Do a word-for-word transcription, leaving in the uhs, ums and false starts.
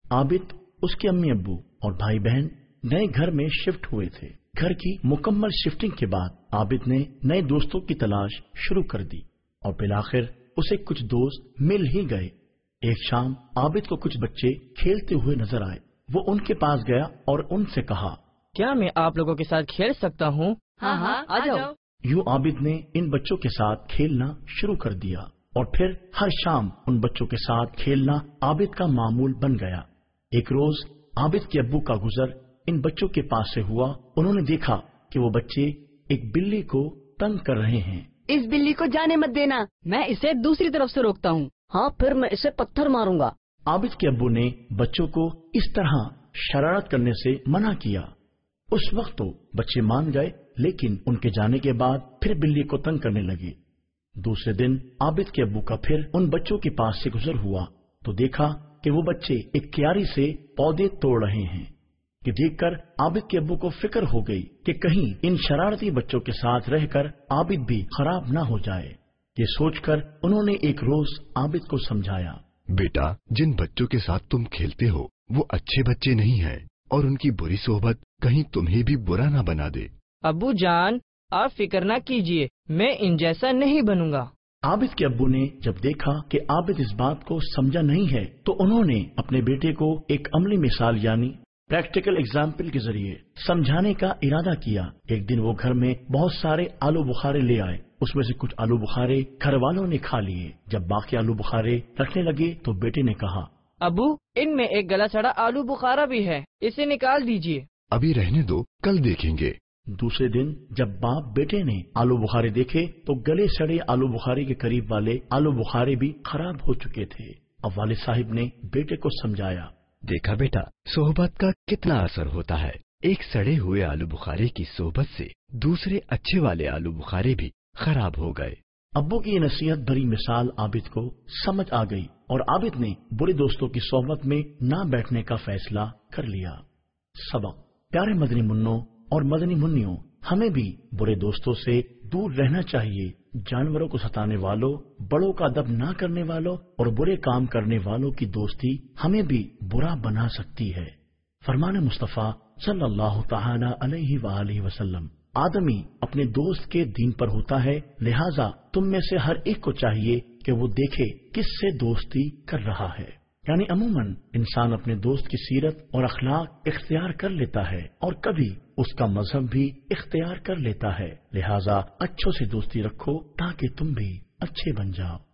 عابد، اس کے امی ابو اور بھائی بہن نئے گھر میں شفٹ ہوئے تھے۔ گھر کی مکمل شفٹنگ کے بعد عابد نے نئے دوستوں کی تلاش شروع کر دی اور بالآخر اسے کچھ دوست مل ہی گئے۔ ایک شام عابد کو کچھ بچے کھیلتے ہوئے نظر آئے۔ وہ ان کے پاس گیا اور ان سے کہا، کیا میں آپ لوگوں کے ساتھ کھیل سکتا ہوں؟ ہاں ہاں آ جاؤ۔ یوں عابد نے ان بچوں کے ساتھ کھیلنا شروع کر دیا اور پھر ہر شام ان بچوں کے ساتھ کھیلنا عابد کا معمول بن گیا۔ ایک روز عابد کے ابو کا گزر ان بچوں کے پاس سے ہوا۔ انہوں نے دیکھا کہ وہ بچے ایک بلی کو تنگ کر رہے ہیں۔ اس بلی کو جانے مت دینا، میں اسے دوسری طرف سے روکتا ہوں۔ ہاں پھر میں اسے پتھر ماروں گا۔ عابد کے ابو نے بچوں کو اس طرح شرارت کرنے سے منع کیا۔ اس وقت تو بچے مان گئے، لیکن ان کے جانے کے بعد پھر بلی کو تنگ کرنے لگے۔ دوسرے دن عابد کے ابو کا پھر ان بچوں کے پاس سے گزر ہوا تو دیکھا کہ وہ بچے ایک کیاری سے پودے توڑ رہے ہیں۔ کہ دیکھ کر عابد کے ابو کو فکر ہو گئی کہ کہیں ان شرارتی بچوں کے ساتھ رہ کر عابد بھی خراب نہ ہو جائے۔ یہ سوچ کر انہوں نے ایک روز عابد کو سمجھایا، بیٹا، جن بچوں کے ساتھ تم کھیلتے ہو وہ اچھے بچے نہیں ہیں اور ان کی بری صحبت کہیں تمہیں بھی برا نہ بنا دے۔ ابو جان، آپ فکر نہ کیجیے، میں ان جیسا نہیں بنوں گا۔ عابد کے ابو نے جب دیکھا کہ عابد اس بات کو سمجھا نہیں ہے تو انہوں نے اپنے بیٹے کو ایک عملی مثال یعنی پریکٹیکل اگزامپل کے ذریعے سمجھانے کا ارادہ کیا۔ ایک دن وہ گھر میں بہت سارے آلو بخارے لے آئے۔ اس میں سے کچھ آلو بخارے گھر والوں نے کھا لیے۔ جب باقی آلو بخارے رکھنے لگے تو بیٹے نے کہا، ابو، ان میں ایک گلا سڑا آلو بخارا بھی ہے، اسے نکال دیجیے۔ ابھی رہنے دو، کل دیکھیں گے۔ دوسرے دن جب باپ بیٹے نے آلو بخارے دیکھے تو گلے سڑے آلو بخارے کے قریب والے آلو بخارے بھی خراب ہو چکے تھے۔ اب والد صاحب نے بیٹے کو سمجھایا، دیکھا بیٹا، صحبت کا کتنا اثر ہوتا ہے۔ ایک سڑے ہوئے آلو بخارے کی صحبت سے دوسرے اچھے والے آلو بخارے بھی خراب ہو گئے۔ ابو کی یہ نصیحت بھری مثال عابد کو سمجھ آ گئی اور عابد نے برے دوستوں کی صحبت میں نہ بیٹھنے کا فیصلہ کر لیا۔ سبق: پیارے مدنی منوں اور مدنی منیوں، ہمیں بھی برے دوستوں سے دور رہنا چاہیے۔ جانوروں کو ستانے والوں، بڑوں کا ادب نہ کرنے والوں اور برے کام کرنے والوں کی دوستی ہمیں بھی برا بنا سکتی ہے۔ فرمان مصطفیٰ صلی اللہ تعالی علیہ وآلہ وسلم، آدمی اپنے دوست کے دین پر ہوتا ہے، لہٰذا تم میں سے ہر ایک کو چاہیے کہ وہ دیکھے کس سے دوستی کر رہا ہے۔ یعنی عموماً انسان اپنے دوست کی سیرت اور اخلاق اختیار کر لیتا ہے اور کبھی اس کا مذہب بھی اختیار کر لیتا ہے، لہٰذا اچھوں سے دوستی رکھو تاکہ تم بھی اچھے بن جاؤ۔